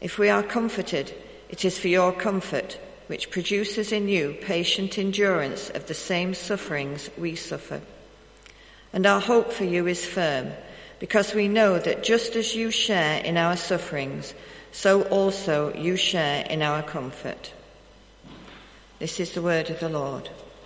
If we are comforted, it is for your comfort, which produces in you patient endurance of the same sufferings we suffer. And our hope for you is firm, because we know that just as you share in our sufferings, so also you share in our comfort. This is the word of the Lord.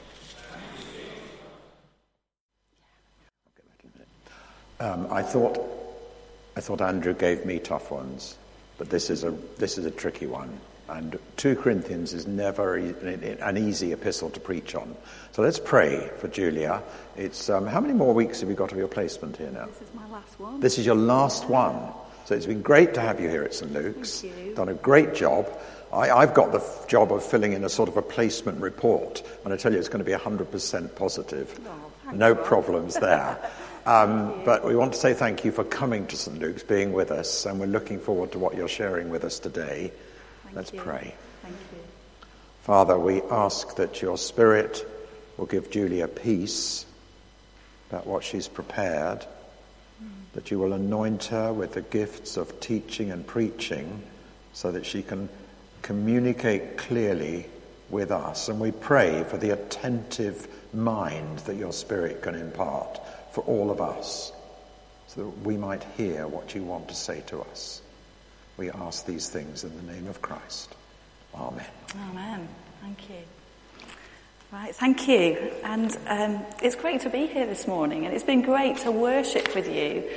I thought Andrew gave me tough ones, but this is a tricky one. And 2 Corinthians is never an easy epistle to preach on. So let's pray for Julia. It's how many more weeks have you got of your placement here now? This is my last one. This is your last one. So it's been great to have you here at St. Luke's. Thank you. Done a great job. I've got the job of filling in a sort of a placement report, and I tell you it's going to be 100% positive. No problems there. But we want to say thank you for coming to St. Luke's, being with us, and we're looking forward to what you're sharing with us today. Let's pray. Thank you. Father, we ask that your Spirit will give Julia peace about what she's prepared, that you will anoint her with the gifts of teaching and preaching so that she can communicate clearly with us. And we pray for the attentive mind that your Spirit can impart for all of us, so that we might hear what you want to say to us. We ask these things in the name of Christ. Amen. Amen. Thank you. Right, thank you. And it's great to be here this morning, and it's been great to worship with you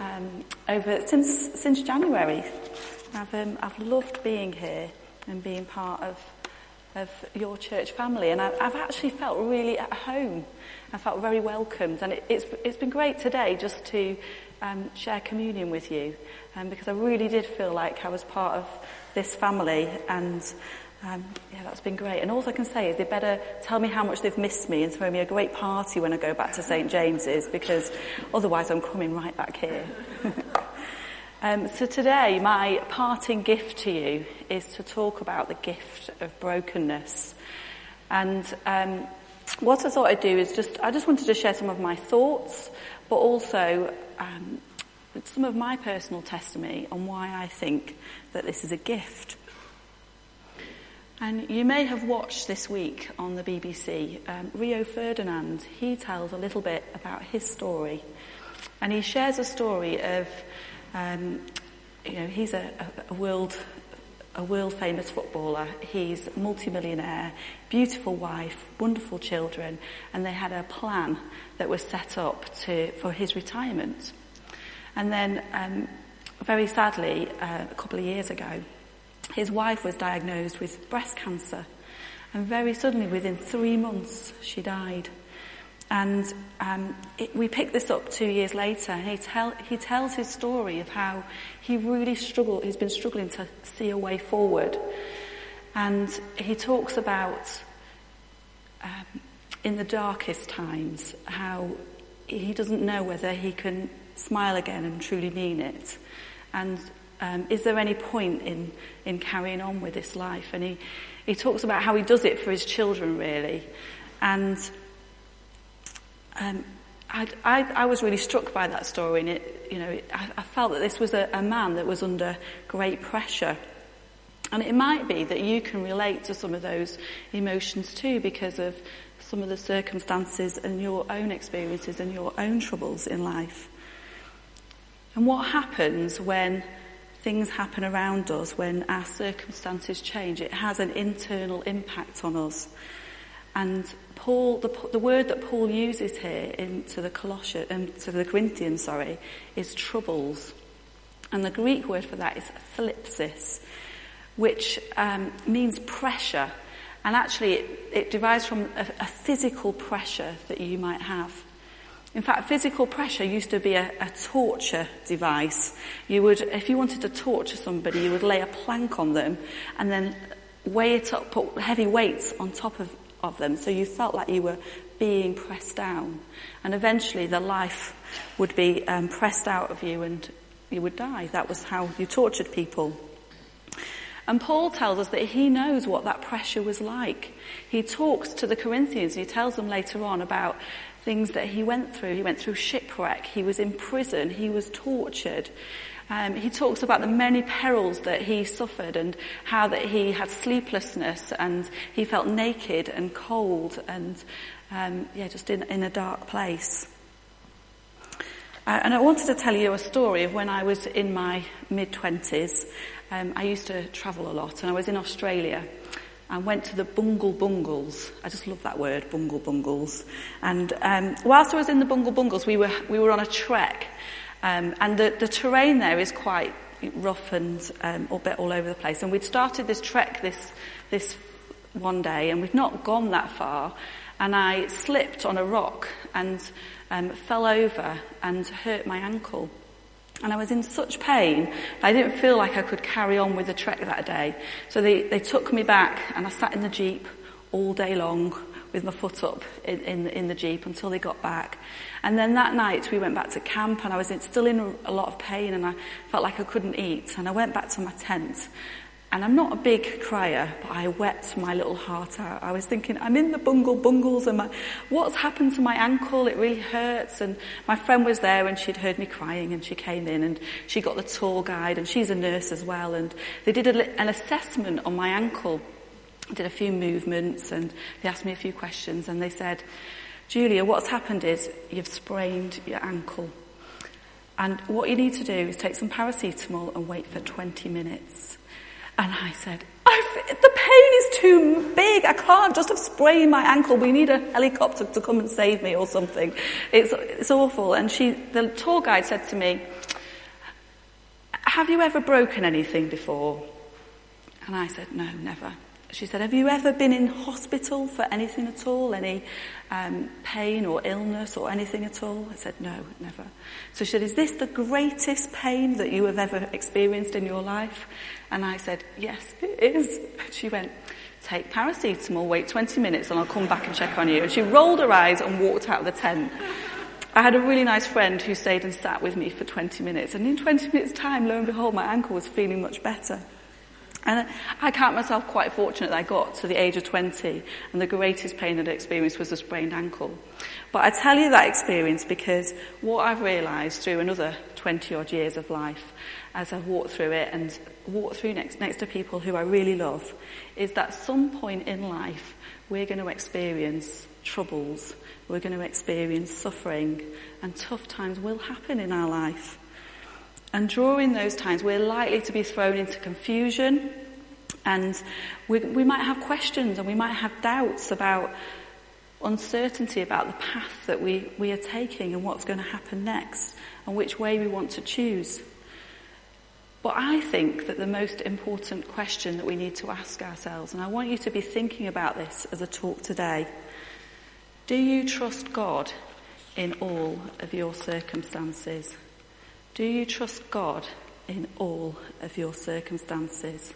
since January. I've loved being here and being part of your church family, and I've actually felt really at home. I felt very welcomed, and it's been great today just to share communion with you, because I really did feel like I was part of this family, and that's been great. And all I can say is they better tell me how much they've missed me and throw me a great party when I go back to St. James's, because otherwise I'm coming right back here. So today, my parting gift to you is to talk about the gift of brokenness. And what I thought I'd do is I just wanted to share some of my thoughts, but also some of my personal testimony on why I think that this is a gift. And you may have watched this week on the BBC, Rio Ferdinand. He tells a little bit about his story. And he shares a story of, he's a world famous footballer. He's a multimillionaire, beautiful wife, wonderful children, and they had a plan that was set up for his retirement. And then, very sadly, a couple of years ago, his wife was diagnosed with breast cancer, and very suddenly, within 3 months, she died. And we picked this up 2 years later, and he tells his story of how he really struggled. He's been struggling to see a way forward, and he talks about in the darkest times how he doesn't know whether he can smile again and truly mean it, and is there any point in carrying on with this life? And he talks about how he does it for his children, really, and. I was really struck by that story, and I felt that this was a man that was under great pressure. And it might be that you can relate to some of those emotions too, because of some of the circumstances and your own experiences and your own troubles in life. And what happens when things happen around us, when our circumstances change? It has an internal impact on us. And Paul, the word that Paul uses here to the Corinthians, is troubles. And the Greek word for that is thlipsis, which means pressure. And actually it derives from a physical pressure that you might have. In fact, physical pressure used to be a torture device. If you wanted to torture somebody, you would lay a plank on them and then weigh it up, put heavy weights on top of them, so you felt like you were being pressed down, and eventually the life would be pressed out of you and you would die. That was how you tortured people. And Paul tells us that he knows what that pressure was like. He talks to the Corinthians, he tells them later on about things that he went through. He went through shipwreck, he was in prison, he was tortured, He talks about the many perils that he suffered and how that he had sleeplessness and he felt naked and cold and just in a dark place. And I wanted to tell you a story of when I was in my mid-20s. I used to travel a lot, and I was in Australia and went to the Bungle Bungles. I just love that word, Bungle Bungles. And whilst I was in the Bungle Bungles, we were on a trek, and the terrain there is quite rough and a bit all over the place. And we'd started this trek this one day, and we'd not gone that far, and I slipped on a rock and fell over and hurt my ankle. And I was in such pain that I didn't feel like I could carry on with the trek that day. So they took me back, and I sat in the Jeep all day long with my foot up in the Jeep until they got back. And then that night we went back to camp, and I was still in a lot of pain, and I felt like I couldn't eat. And I went back to my tent. And I'm not a big crier, but I wept my little heart out. I was thinking, I'm in the Bungle Bungles, and what's happened to my ankle? It really hurts. And my friend was there, and she'd heard me crying, and she came in, and she got the tour guide, and she's a nurse as well. And they did an assessment on my ankle. I did a few movements, and they asked me a few questions, and they said, Julia, what's happened is you've sprained your ankle. And what you need to do is take some paracetamol and wait for 20 minutes. And I said, the pain is too big. I can't just have sprained my ankle. We need a helicopter to come and save me or something. It's awful. And the tour guide said to me, have you ever broken anything before? And I said, no, never. She said, have you ever been in hospital for anything at all? Any pain or illness or anything at all? I said, no, never. So she said, is this the greatest pain that you have ever experienced in your life? And I said, yes, it is. She went, take paracetamol, wait 20 minutes and I'll come back and check on you. And she rolled her eyes and walked out of the tent. I had a really nice friend who stayed and sat with me for 20 minutes. And in 20 minutes' time, lo and behold, my ankle was feeling much better. And I count myself quite fortunate that I got to the age of 20 and the greatest pain I'd experienced was a sprained ankle. But I tell you that experience because what I've realised through another 20 odd years of life as I've walked through it and walked through next to people who I really love is that at some point in life we're going to experience troubles, we're going to experience suffering, and tough times will happen in our life. And during those times, we're likely to be thrown into confusion, and we might have questions and we might have doubts about uncertainty about the path that we are taking and what's going to happen next and which way we want to choose. But I think that the most important question that we need to ask ourselves, and I want you to be thinking about this as a talk today, do you trust God in all of your circumstances? Do you trust God in all of your circumstances?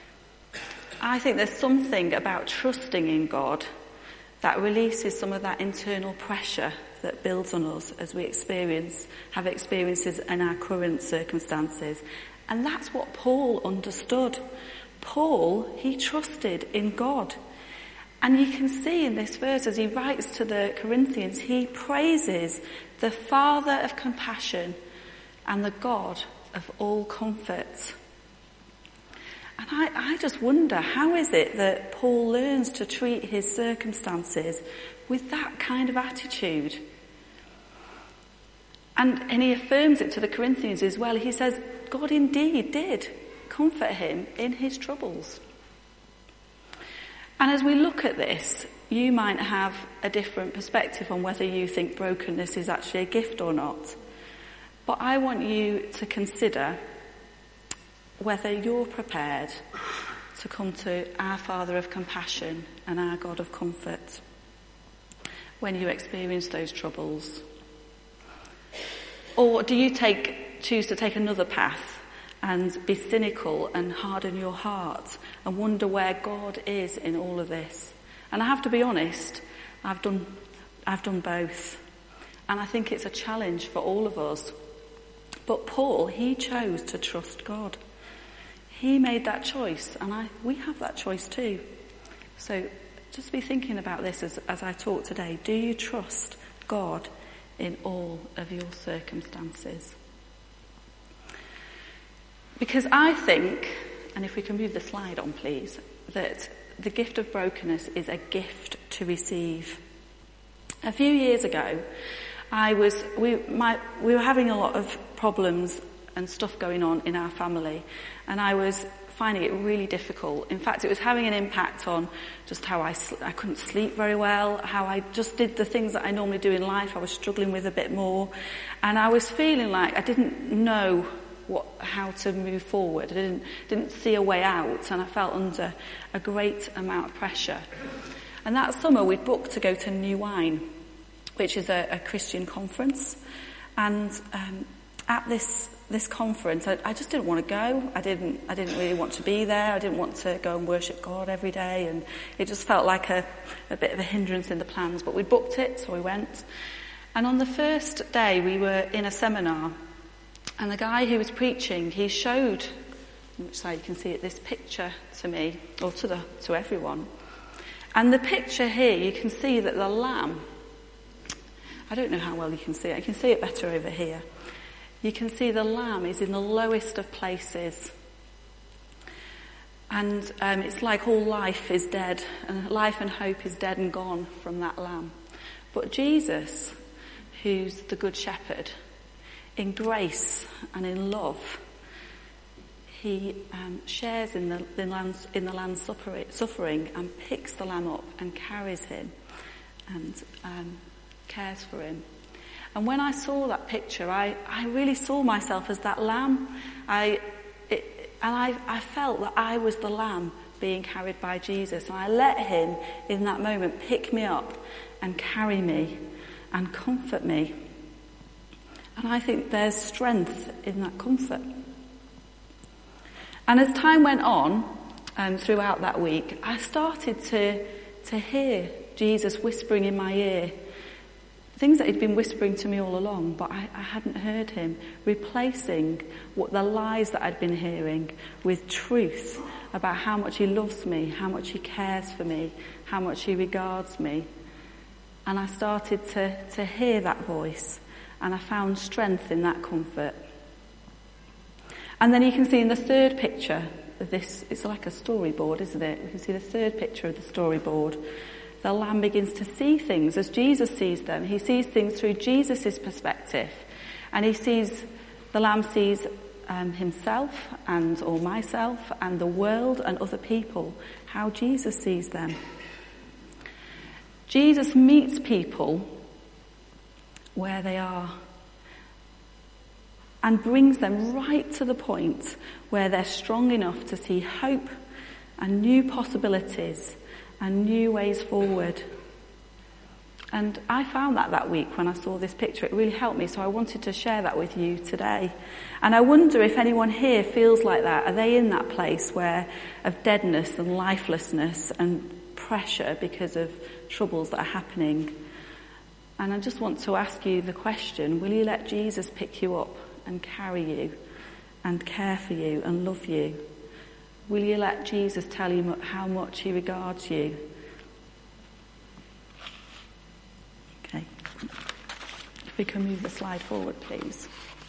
I think there's something about trusting in God that releases some of that internal pressure that builds on us as we have experiences in our current circumstances. And that's what Paul understood. Paul, he trusted in God. And you can see in this verse as he writes to the Corinthians, he praises the Father of compassion and the God of all comfort. And I just wonder, how is it that Paul learns to treat his circumstances with that kind of attitude? And he affirms it to the Corinthians as well. He says, God indeed did comfort him in his troubles. And as we look at this, you might have a different perspective on whether you think brokenness is actually a gift or not. But I want you to consider whether you're prepared to come to our Father of compassion and our God of comfort when you experience those troubles. Or do you choose to take another path and be cynical and harden your heart and wonder where God is in all of this? And I have to be honest, I've done both. And I think it's a challenge for all of us. But Paul, he chose to trust God. He made that choice, and we have that choice too. So just be thinking about this as I talk today. Do you trust God in all of your circumstances? Because I think, and if we can move the slide on please, that the gift of brokenness is a gift to receive. A few years ago, we were having a lot of problems and stuff going on in our family, and I was finding it really difficult. In fact, it was having an impact on just how I couldn't sleep very well, how I just did the things that I normally do in life. I was struggling with a bit more, and I was feeling like I didn't know how to move forward. I didn't see a way out, and I felt under a great amount of pressure. And that summer we booked to go to New Wine, which is a Christian conference. And at this conference, I just didn't want to go. I didn't really want to be there. I didn't want to go and worship God every day, and it just felt like a bit of a hindrance in the plans. But we booked it, so we went. And on the first day, we were in a seminar, and the guy who was preaching, he showed, so you can see it, this picture to me, or to everyone. And the picture here, you can see that the lamb, I don't know how well you can see it. You can see it better over here. You can see the lamb is in the lowest of places. And it's like all life is dead, and life and hope is dead and gone from that lamb. But Jesus, who's the Good Shepherd, in grace and in love, he shares in the lamb's suffering and picks the lamb up and carries him and cares for him. And when I saw that picture, I really saw myself as that lamb. I felt that I was the lamb being carried by Jesus. And I let him, in that moment, pick me up and carry me and comfort me. And I think there's strength in that comfort. And as time went on, throughout that week, I started to hear Jesus whispering in my ear, things that he'd been whispering to me all along, but I hadn't heard him, replacing the lies that I'd been hearing with truth about how much he loves me, how much he cares for me, how much he regards me. And I started to hear that voice, and I found strength in that comfort. And then you can see in the third picture of this, it's like a storyboard, isn't it? We can see the third picture of the storyboard. The lamb begins to see things as Jesus sees them. He sees things through Jesus' perspective. And the lamb sees himself or myself and the world and other people, how Jesus sees them. Jesus meets people where they are and brings them right to the point where they're strong enough to see hope and new possibilities and new ways forward. And I found that week when I saw this picture. It really helped me, so I wanted to share that with you today. And I wonder if anyone here feels like that. Are they in that place of deadness and lifelessness and pressure because of troubles that are happening? And I just want to ask you the question, will you let Jesus pick you up and carry you and care for you and love you? Will you let Jesus tell you how much he regards you? Okay. If we can move the slide forward, please.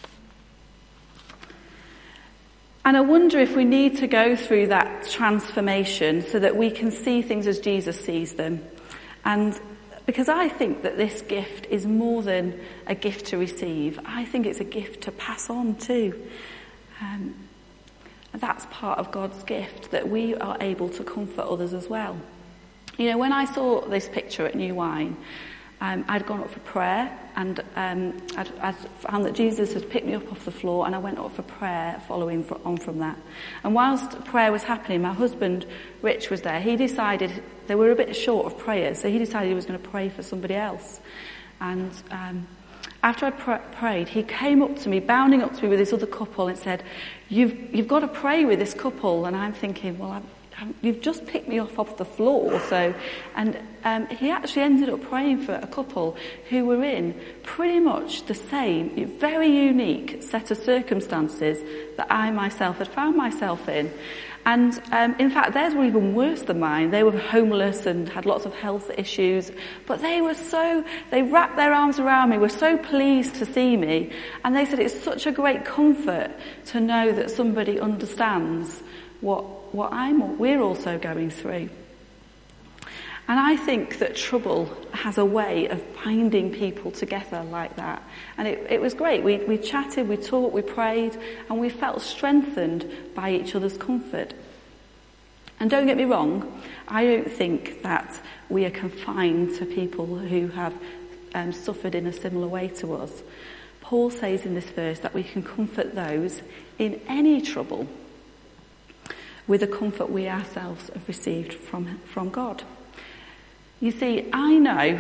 And I wonder if we need to go through that transformation so that we can see things as Jesus sees them. And because I think that this gift is more than a gift to receive. I think it's a gift to pass on too. And that's part of God's gift, that we are able to comfort others as well. You know, when I saw this picture at New Wine, I'd gone up for prayer, and I'd found that Jesus had picked me up off the floor, and I went up for prayer following on from that. And whilst prayer was happening, my husband, Rich, was there. He decided they were a bit short of prayers, so he decided he was going to pray for somebody else. And after I'd prayed, he came up to me, bounding up to me with this other couple, and said, "You've got to pray with this couple." And I'm thinking, well, you've just picked me off the floor. So, and he actually ended up praying for a couple who were in pretty much the same, very unique set of circumstances that I myself had found myself in. And in fact, theirs were even worse than mine. They were homeless and had lots of health issues. But they wrapped their arms around me, were so pleased to see me. And they said it's such a great comfort to know that somebody understands what we're also going through. And I think that trouble has a way of binding people together like that. And it was great. We chatted, we talked, we prayed, and we felt strengthened by each other's comfort. And don't get me wrong, I don't think that we are confined to people who have suffered in a similar way to us. Paul says in this verse that we can comfort those in any trouble with the comfort we ourselves have received from God. You see, I know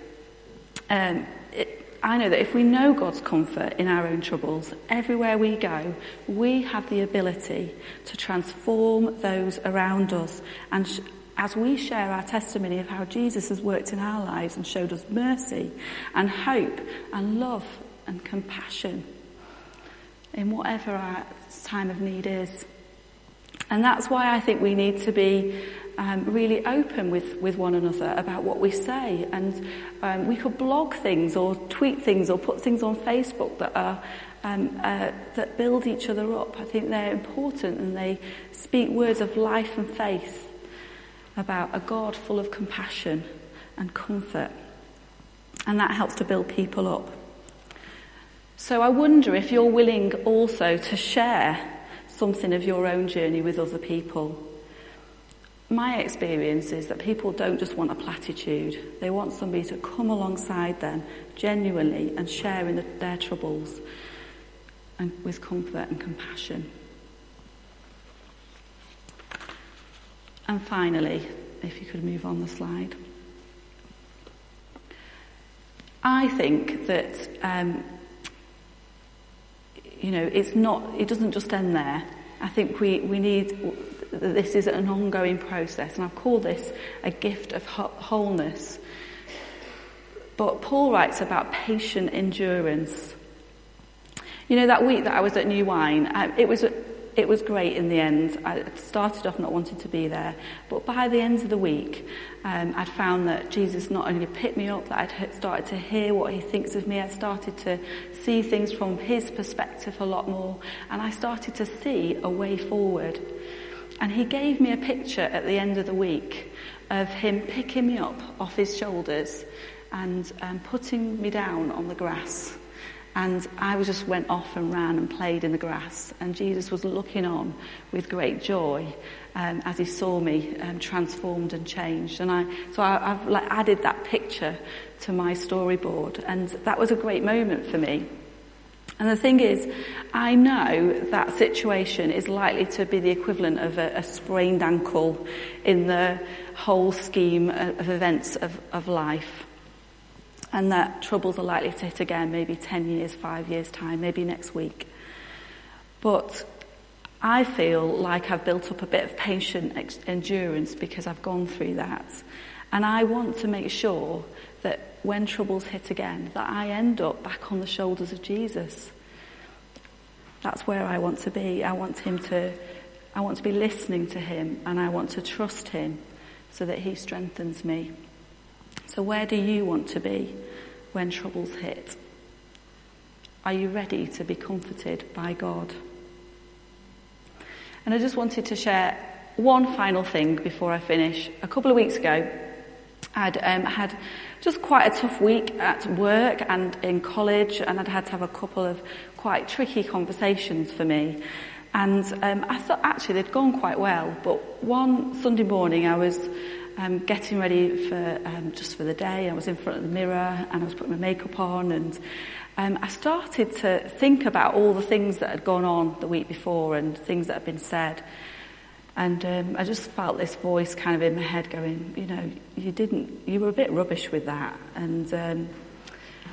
that if we know God's comfort in our own troubles, everywhere we go, we have the ability to transform those around us. And as we share our testimony of how Jesus has worked in our lives and showed us mercy and hope and love and compassion in whatever our time of need is. And that's why I think we need to be really open with one another about what we say. And we could blog things or tweet things or put things on Facebook that are that build each other up. I think they're important, and they speak words of life and faith about a God full of compassion and comfort. And that helps to build people up. So I wonder if you're willing also to share something of your own journey with other people. My experience is that people don't just want a platitude. They want somebody to come alongside them genuinely and share in their troubles and with comfort and compassion. And finally, if you could move on the slide. I think that it doesn't just end there. I think we need, this is an ongoing process, and I've called this a gift of wholeness. But Paul writes about patient endurance. You know, that week that I was at New Wine, it was great in the end. I started off not wanting to be there, but by the end of the week, I'd found that Jesus not only picked me up, that I'd started to hear what he thinks of me. I started to see things from his perspective a lot more, and I started to see a way forward. And he gave me a picture at the end of the week of him picking me up off his shoulders and putting me down on the grass. And I just went off and ran and played in the grass. And Jesus was looking on with great joy as he saw me transformed and changed. And I've added that picture to my storyboard. And that was a great moment for me. And the thing is, I know that situation is likely to be the equivalent of a sprained ankle in the whole scheme of events of life. And that troubles are likely to hit again, maybe 10 years, 5 years' time, maybe next week. But I feel like I've built up a bit of patient endurance because I've gone through that. And I want to make sure that when troubles hit again, that I end up back on the shoulders of Jesus. That's where I want to be. I want to be listening to him, and I want to trust him so that he strengthens me. So where do you want to be when troubles hit? Are you ready to be comforted by God? And I just wanted to share one final thing before I finish. A couple of weeks ago, I'd had just quite a tough week at work and in college, and I'd had to have a couple of quite tricky conversations for me. And I thought actually they'd gone quite well, but one Sunday morning I was getting ready for the day. I was in front of the mirror and I was putting my makeup on, and I started to think about all the things that had gone on the week before and things that had been said. And I just felt this voice kind of in my head going, you were a bit rubbish with that. And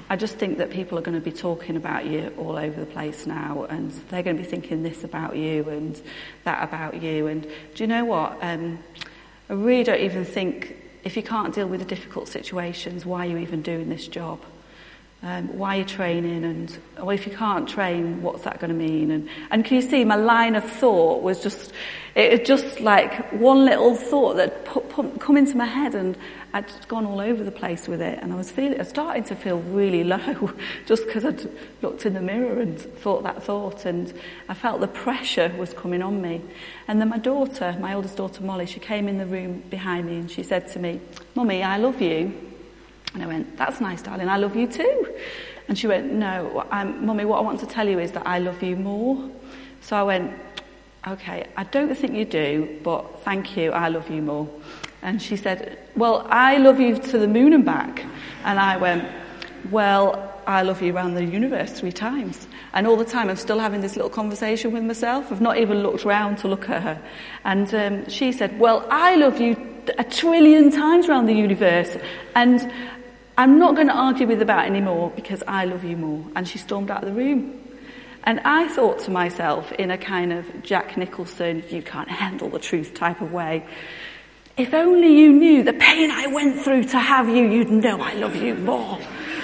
I just think that people are going to be talking about you all over the place now, and they're going to be thinking this about you and that about you. And do you know what? I really don't even think, if you can't deal with the difficult situations, why are you even doing this job? Why are you training? And well, if you can't train, what's that going to mean? And can you see my line of thought was just like one little thought that come into my head, and I'd gone all over the place with it. And I was starting to feel really low just because I'd looked in the mirror and thought that thought, and I felt the pressure was coming on me. And then my oldest daughter Molly, she came in the room behind me and she said to me, "Mummy, I love you." And I went, "That's nice, darling, I love you too." And she went, "No, Mummy, what I want to tell you is that I love you more." So I went, "Okay, I don't think you do, but thank you, I love you more." And she said, "Well, I love you to the moon and back." And I went, "Well, I love you around the universe 3 times. And all the time I'm still having this little conversation with myself. I've not even looked round to look at her. And she said, "Well, I love you 1 trillion times around the universe. And I'm not going to argue with about anymore because I love you more." And she stormed out of the room. And I thought to myself in a kind of Jack Nicholson, you can't handle the truth type of way, if only you knew the pain I went through to have you, you'd know I love you more.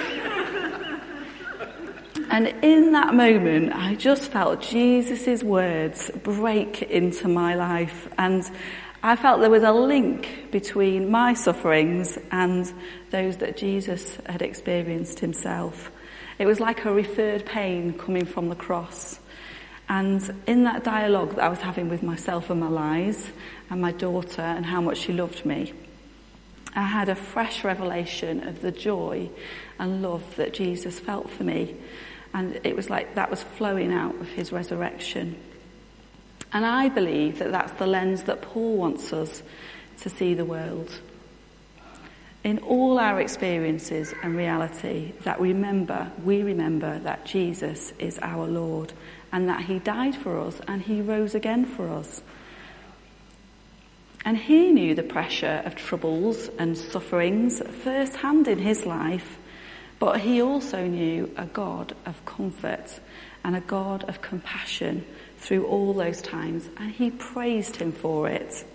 And in that moment, I just felt Jesus' words break into my life. And I felt there was a link between my sufferings and those that Jesus had experienced himself. It was like a referred pain coming from the cross. And in that dialogue that I was having with myself and my lies and my daughter and how much she loved me, I had a fresh revelation of the joy and love that Jesus felt for me. And it was like that was flowing out of his resurrection. And I believe that that's the lens that Paul wants us to see the world. In all our experiences and reality, that we remember that Jesus is our Lord and that he died for us and he rose again for us. And he knew the pressure of troubles and sufferings firsthand in his life, but he also knew a God of comfort and a God of compassion through all those times, and he praised him for it.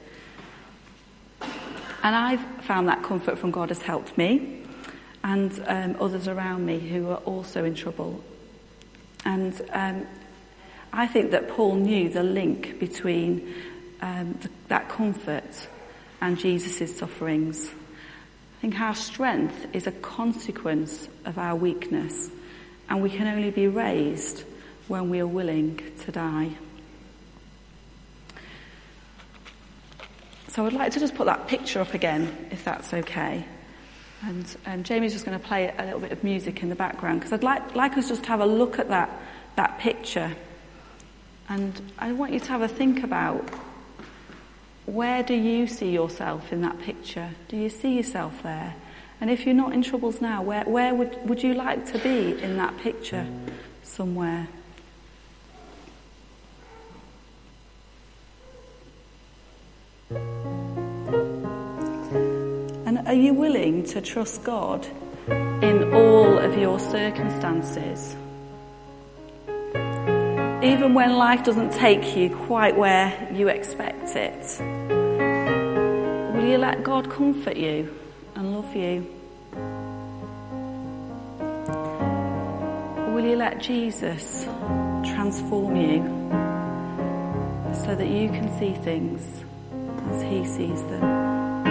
And I've found that comfort from God has helped me and others around me who are also in trouble. And I think that Paul knew the link between that comfort and Jesus' sufferings. I think our strength is a consequence of our weakness, and we can only be raised when we are willing to die. So I'd like to just put that picture up again, if that's okay. And Jamie's just going to play a little bit of music in the background, because I'd like us just to have a look at that picture. And I want you to have a think about, where do you see yourself in that picture? Do you see yourself there? And if you're not in troubles now, where would you like to be in that picture somewhere? And are you willing to trust God in all of your circumstances? Even when life doesn't take you quite where you expect it, will you let God comfort you and love you? Or will you let Jesus transform you so that you can see things as he sees them?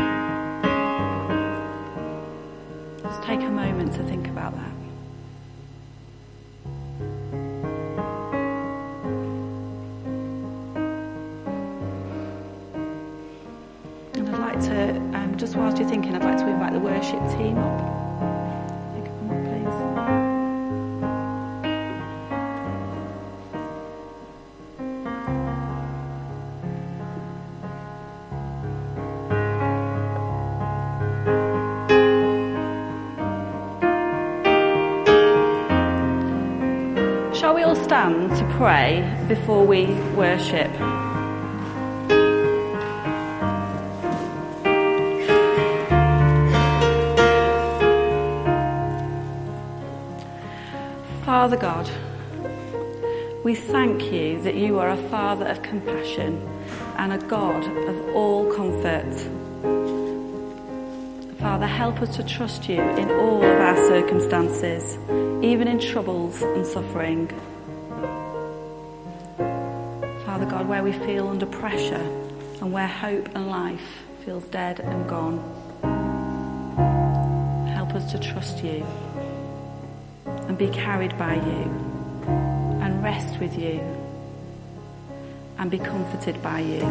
Just take a moment to think about that. Just whilst you're thinking, I'd like to invite the worship team up. You can come up, please. Shall we all stand to pray before we worship? Father God, we thank you that you are a Father of compassion and a God of all comfort. Father, help us to trust you in all of our circumstances, even in troubles and suffering. Father God, where we feel under pressure and where hope and life feels dead and gone, help us to trust you and be carried by you and rest with you and be comforted by you.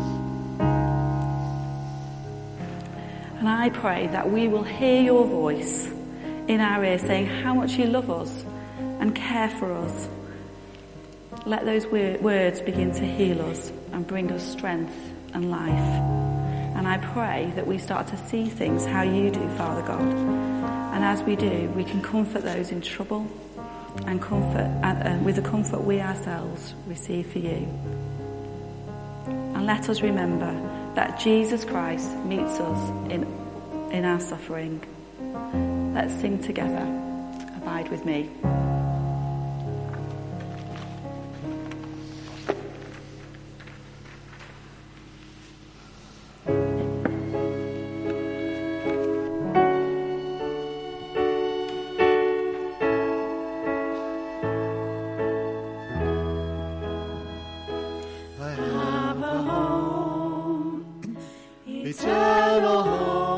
And I pray that we will hear your voice in our ear saying how much you love us and care for us. Let those words begin to heal us and bring us strength and life. And I pray that we start to see things how you do, Father God. And as we do, we can comfort those in trouble and comfort with the comfort we ourselves receive for you. And let us remember that Jesus Christ meets us in our suffering. Let's sing together, Abide with Me. I have a home, eternal home.